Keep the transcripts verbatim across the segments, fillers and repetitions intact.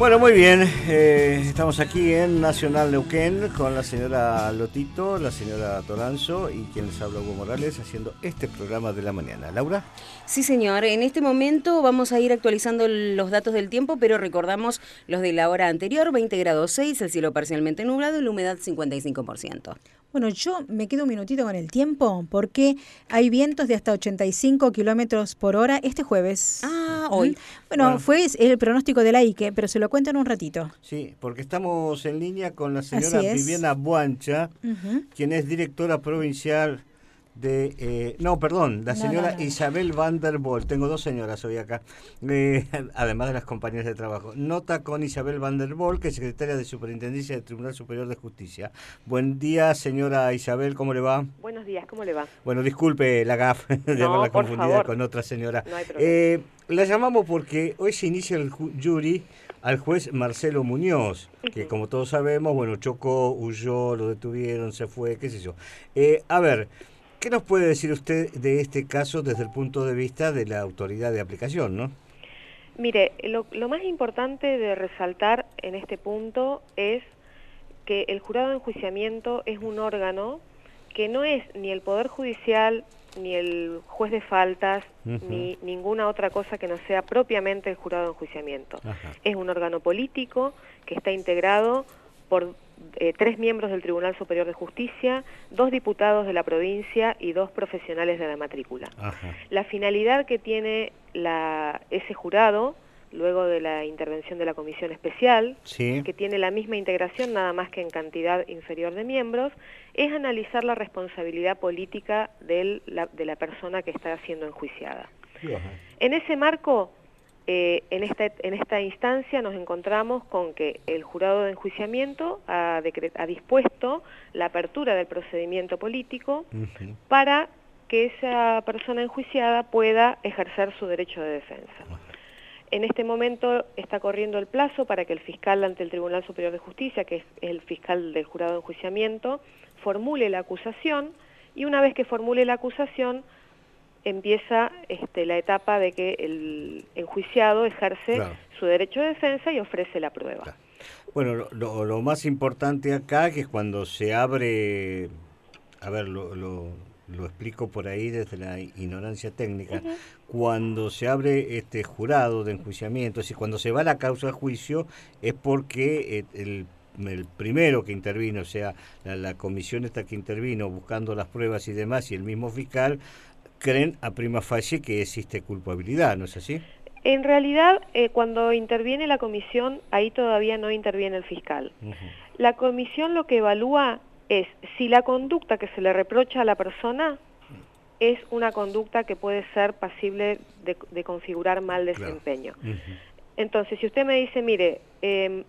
Bueno, muy bien, eh, estamos aquí en Nacional Neuquén con la señora Lotito, la señora Toranzo y quien les habla, Hugo Morales, haciendo este programa de la mañana. ¿Laura? Sí, señor. En este momento vamos a ir actualizando los datos del tiempo, pero recordamos los de la hora anterior: veinte grados seis, el cielo parcialmente nublado y la humedad cincuenta y cinco por ciento. Bueno, yo me quedo un minutito con el tiempo porque hay vientos de hasta ochenta y cinco kilómetros por hora este jueves. Ah, hoy. ¿Mm? Bueno, Bueno. fue el pronóstico de la I Q E, pero se lo cuento en un ratito. Sí, porque estamos en línea con la señora Así es. Viviana Buancha, Ujú. quien es directora provincial de... Eh, no, perdón, la No, señora no, no. Isabel Van der Bol. Tengo dos señoras hoy acá, eh, además de las compañeras de trabajo. Nota con Isabel Van der Bol, que es secretaria de Superintendencia del Tribunal Superior de Justicia. Buen día, señora Isabel, ¿cómo le va? Buenos días, ¿cómo le va? Bueno, disculpe la gafe de No, haberla por confundida favor. con otra señora. No hay problema. Eh, la llamamos porque hoy se inicia el ju- jury al juez Marcelo Muñoz, que Ujú. como todos sabemos, bueno, chocó, huyó, lo detuvieron, se fue, qué sé yo. Eh, a ver, ¿qué nos puede decir usted de este caso desde el punto de vista de la autoridad de aplicación, no? Mire, lo, lo más importante de resaltar en este punto es que el jurado de enjuiciamiento es un órgano que no es ni el Poder Judicial, ni el juez de faltas, Ujú. ni ninguna otra cosa que no sea propiamente el jurado de enjuiciamiento. Ajá. Es un órgano político que está integrado por eh, tres miembros del Tribunal Superior de Justicia, dos diputados de la provincia y dos profesionales de la matrícula. Ajá. La finalidad que tiene la, ese jurado, luego de la intervención de la comisión especial, Sí. que tiene la misma integración, nada más que en cantidad inferior de miembros, es analizar la responsabilidad política del, la, de la persona que está siendo enjuiciada. Ajá. En ese marco, eh, en, esta, en esta instancia nos encontramos con que el jurado de enjuiciamiento ha, decre- ha dispuesto la apertura del procedimiento político Ujú. para que esa persona enjuiciada pueda ejercer su derecho de defensa. En este momento está corriendo el plazo para que el fiscal ante el Tribunal Superior de Justicia, que es el fiscal del jurado de enjuiciamiento, formule la acusación, y una vez que formule la acusación empieza este, la etapa de que el enjuiciado ejerce Claro. su derecho de defensa y ofrece la prueba. Claro. Bueno, lo, lo- lo más importante acá que es cuando se abre, a ver, lo, lo, lo explico por ahí desde la ignorancia técnica, Ujú. cuando se abre este jurado de enjuiciamiento, es decir, cuando se va la causa a juicio, es porque eh, el, el primero que intervino, o sea, la, la comisión esta que intervino buscando las pruebas y demás, y el mismo fiscal, creen a prima facie que existe culpabilidad, ¿no es así? En realidad, eh, cuando interviene la comisión, ahí todavía no interviene el fiscal. Ujú. La comisión lo que evalúa es si la conducta que se le reprocha a la persona es una conducta que puede ser pasible de, de configurar mal Claro. desempeño. Ujú. Entonces, si usted me dice, mire, eh,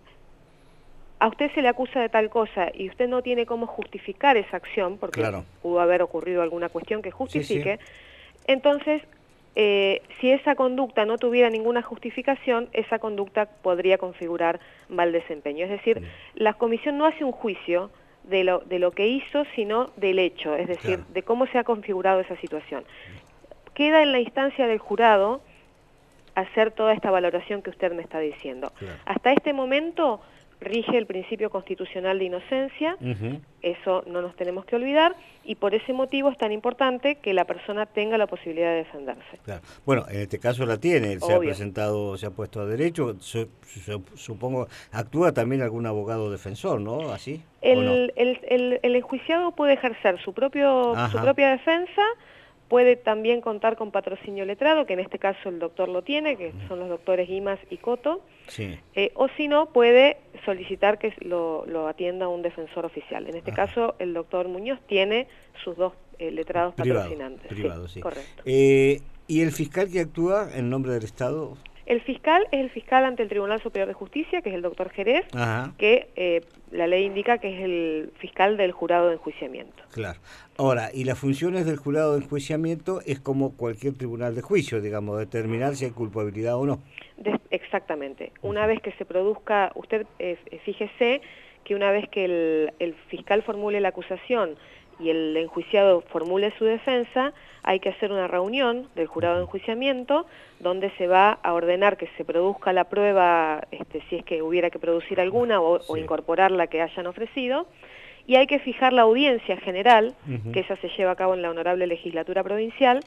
a usted se le acusa de tal cosa y usted no tiene cómo justificar esa acción, porque Claro. pudo haber ocurrido alguna cuestión que Sí, sí. justifique, entonces, eh, si esa conducta no tuviera ninguna justificación, esa conducta podría configurar mal desempeño. Es decir, Mm. la comisión no hace un juicio de lo, de lo que hizo, sino del hecho, es decir, Claro. de cómo se ha configurado esa situación. Queda en la instancia del jurado hacer toda esta valoración que usted me está diciendo. Claro. Hasta este momento rige el principio constitucional de inocencia, Ujú. eso no nos tenemos que olvidar, y por ese motivo es tan importante que la persona tenga la posibilidad de defenderse. Claro. Bueno, en este caso la tiene, él se ha Obvio. presentado, se ha puesto a derecho, su- su- supongo, actúa también algún abogado defensor, ¿no? ¿Así? ¿O no? El, el, el, el enjuiciado puede ejercer su, propio, su Ajá. propia defensa, puede también contar con patrocinio letrado, que en este caso el doctor lo tiene, que son los doctores Imas y Coto, Sí. eh, o si no, puede solicitar que lo, lo atienda un defensor oficial. En este Ajá. caso, el doctor Muñoz tiene sus dos eh, letrados Privado, patrocinantes. privado, sí. Correcto. Eh, ¿Y el fiscal que actúa en nombre del Estado? El fiscal es el fiscal ante el Tribunal Superior de Justicia, que es el doctor Jerez, Ajá. que eh, la ley indica que es el fiscal del jurado de enjuiciamiento. Claro. Ahora, y las funciones del jurado de enjuiciamiento es como cualquier tribunal de juicio, digamos, determinar si hay culpabilidad o no. De- exactamente. Una vez que se produzca, usted eh, fíjese que una vez que el, el fiscal formule la acusación y el enjuiciado formule su defensa, hay que hacer una reunión del jurado de enjuiciamiento donde se va a ordenar que se produzca la prueba, este, si es que hubiera que producir alguna o, sí. o incorporar la que hayan ofrecido, y hay que fijar la audiencia general, uh-huh. que esa se lleva a cabo en la Honorable Legislatura Provincial,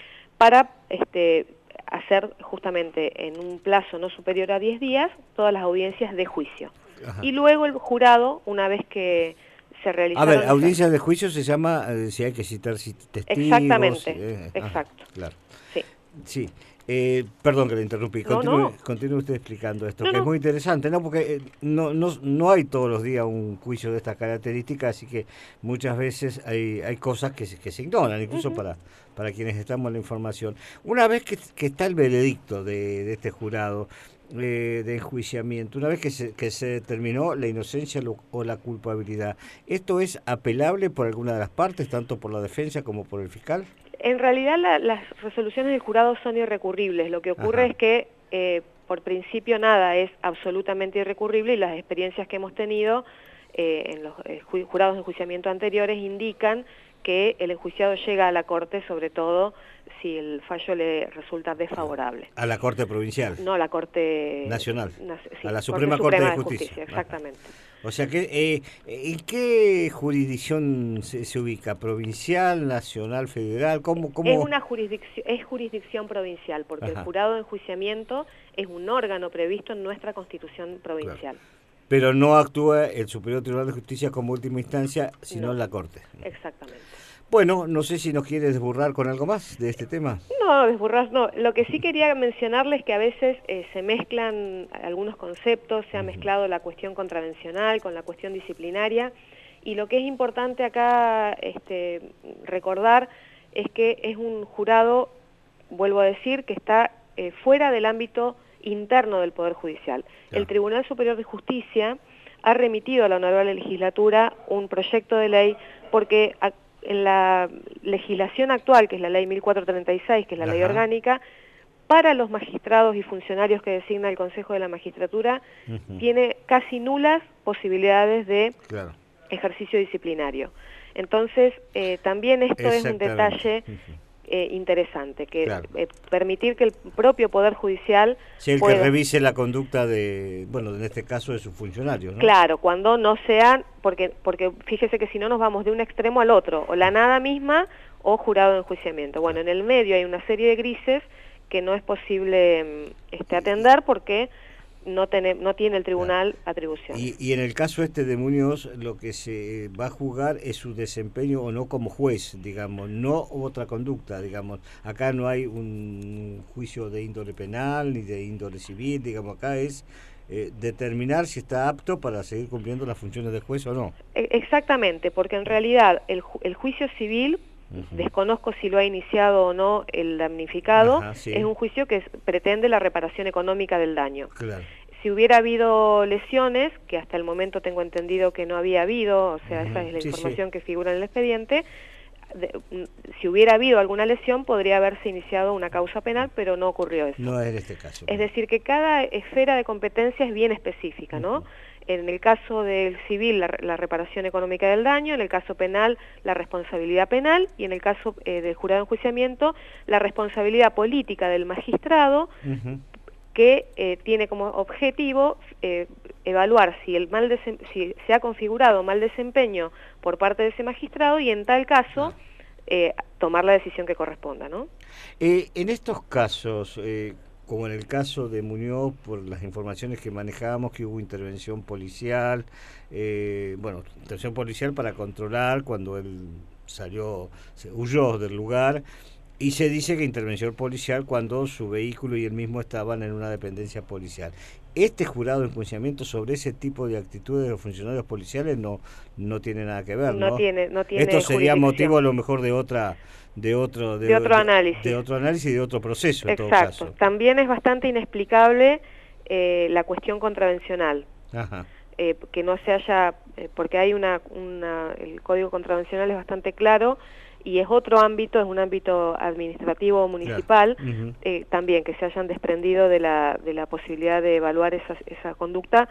para este, hacer justamente en un plazo no superior a diez días todas las audiencias de juicio. Ajá. Y luego el jurado, una vez que se realizaron... A ver, audiencia de juicio se llama, eh, si hay que citar testigos... Exactamente, eh, exacto. Ajá, claro. Sí. Sí. Eh, perdón que le interrumpí, no, continúe, no. continúe usted explicando esto, no, que no. es muy interesante, ¿no? Porque eh, no, no, no hay todos los días un juicio de estas características, así que muchas veces hay, hay cosas que se, que se ignoran, incluso uh-huh. para, para quienes estamos en la información. Una vez que, que está el veredicto de, de este jurado eh, de enjuiciamiento, una vez que se, que se determinó la inocencia lo, o la culpabilidad, ¿esto es apelable por alguna de las partes, tanto por la defensa como por el fiscal? En realidad la, las resoluciones del jurado son irrecurribles. Lo que ocurre Ajá. es que eh, por principio nada es absolutamente irrecurrible y las experiencias que hemos tenido eh, en los eh, jurados de enjuiciamiento anteriores indican que el enjuiciado llega a la Corte, sobre todo si el fallo le resulta desfavorable. ¿A la Corte Provincial? No, a la Corte... Nacional. Na, sí, a la Suprema Corte, Suprema Corte de Justicia. Justicia exactamente. O sea que, eh, ¿en qué jurisdicción se, se ubica? ¿Provincial, nacional, federal? ¿Cómo, cómo? Es una jurisdicción, es jurisdicción provincial, porque Ajá. el jurado de enjuiciamiento es un órgano previsto en nuestra Constitución provincial. Claro. Pero no actúa el Superior Tribunal de Justicia como última instancia, sino no. la Corte. Exactamente. Bueno, no sé si nos quieres desburrar con algo más de este tema. No, desburrar no. Lo que sí quería mencionarles es que a veces eh, se mezclan algunos conceptos, se ha mezclado la cuestión contravencional con la cuestión disciplinaria, y lo que es importante acá este, recordar es que es un jurado, vuelvo a decir, que está eh, fuera del ámbito interno del Poder Judicial. Ya. El Tribunal Superior de Justicia ha remitido a la Honorable Legislatura un proyecto de ley porque... A, en la legislación actual, que es la ley mil cuatrocientos treinta y seis, que es la Ajá. ley orgánica, para los magistrados y funcionarios que designa el Consejo de la Magistratura, uh-huh. tiene casi nulas posibilidades de claro. ejercicio disciplinario. Entonces, eh, también esto es un detalle uh-huh. eh, interesante, que claro. eh, permitir que el propio Poder Judicial... Sí, el pueda, que revise la conducta de, bueno, en este caso de sus funcionarios, ¿no? Claro, cuando no sean, porque, porque fíjese que si no nos vamos de un extremo al otro, o la nada misma o jurado de enjuiciamiento. Bueno, en el medio hay una serie de grises que no es posible este, atender porque... No, tiene, no tiene el tribunal claro. atribución. Y, y en el caso este de Muñoz, lo que se va a juzgar es su desempeño o no como juez, digamos, no otra conducta, digamos. Acá no hay un juicio de índole penal ni de índole civil, digamos, acá es eh, determinar si está apto para seguir cumpliendo las funciones de juez o no. Exactamente, porque en realidad el, ju el juicio civil, uh-huh. desconozco si lo ha iniciado o no el damnificado, Ajá, sí. es un juicio que pretende la reparación económica del daño. Claro. Si hubiera habido lesiones, que hasta el momento tengo entendido que no había habido, o sea, uh-huh. esa es la sí, información sí. que figura en el expediente, de, si hubiera habido alguna lesión podría haberse iniciado una causa penal, pero no ocurrió eso. No es en este caso. Es decir, que cada esfera de competencia es bien específica, ¿no? Uh-huh. En el caso del civil, la, la reparación económica del daño, en el caso penal, la responsabilidad penal, y en el caso eh, del jurado de enjuiciamiento, la responsabilidad política del magistrado, uh-huh. que eh, tiene como objetivo eh, evaluar si, el mal si se ha configurado mal desempeño por parte de ese magistrado y en tal caso eh, tomar la decisión que corresponda, ¿no? Eh, en estos casos, eh, como en el caso de Muñoz, por las informaciones que manejábamos, que hubo intervención policial, eh, bueno, intervención policial para controlar cuando él salió, se huyó del lugar, y se dice que intervención policial cuando su vehículo y él mismo estaban en una dependencia policial. Este jurado de enjuiciamiento sobre ese tipo de actitudes de los funcionarios policiales no no tiene nada que ver, ¿no? No tiene, no tiene Esto sería motivo a lo mejor de otra de otro de, de otro de, análisis, de otro análisis y de otro proceso. Exacto. En todo caso. También es bastante inexplicable eh, la cuestión contravencional. Ajá. Eh, que no se haya, eh, porque hay una, una, el código contravencional es bastante claro y es otro ámbito, es un ámbito administrativo o municipal, claro. uh-huh. eh, también que se hayan desprendido de la, de la posibilidad de evaluar esa, esa conducta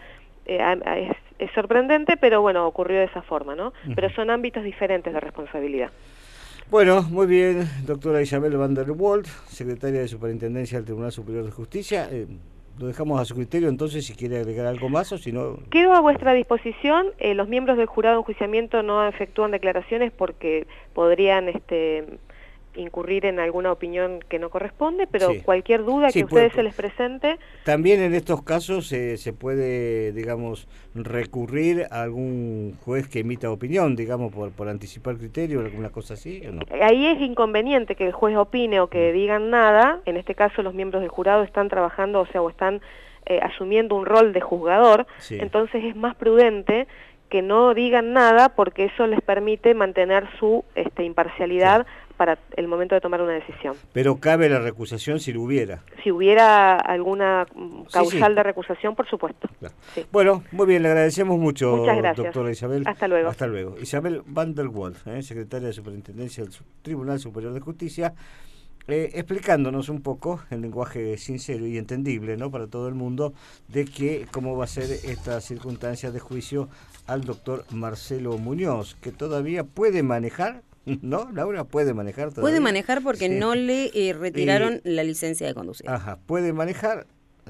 eh, es, es sorprendente, pero bueno, ocurrió de esa forma, ¿no? Uh-huh. Pero son ámbitos diferentes de responsabilidad. Bueno, muy bien, doctora Isabel van der Walt, secretaria de Superintendencia del Tribunal Superior de Justicia. Eh, lo dejamos a su criterio, entonces, si quiere agregar algo más o si no... Quedo a vuestra disposición. Eh, los miembros del jurado de enjuiciamiento no efectúan declaraciones porque podrían este, incurrir en alguna opinión que no corresponde, pero sí. cualquier duda sí, que a ustedes puede, se les presente... También en estos casos eh, se puede, digamos, recurrir a algún juez que emita opinión, digamos, por, por anticipar criterio o alguna cosa así, ¿o no? Ahí es inconveniente que el juez opine o que digan nada. En este caso los miembros del jurado están trabajando, o sea, o están eh, asumiendo un rol de juzgador, sí. Entonces es más prudente que no digan nada porque eso les permite mantener su este, imparcialidad sí. para el momento de tomar una decisión. Pero cabe la recusación si lo hubiera. Si hubiera alguna causal sí, sí. de recusación, por supuesto. Claro. Sí. Bueno, muy bien, le agradecemos mucho, Muchas gracias. doctora Isabel. Hasta luego. Hasta luego. Isabel van der Walt, eh, secretaria de Superintendencia del Tribunal Superior de Justicia, eh, explicándonos un poco, en lenguaje sincero y entendible, ¿no?, para todo el mundo, de que cómo va a ser esta circunstancia de juicio al doctor Marcelo Muñoz, que todavía puede manejar, ¿no? Laura puede manejar todavía. Puede manejar porque sí. no le eh, retiraron eh, la licencia de conducir. Ajá, puede manejar,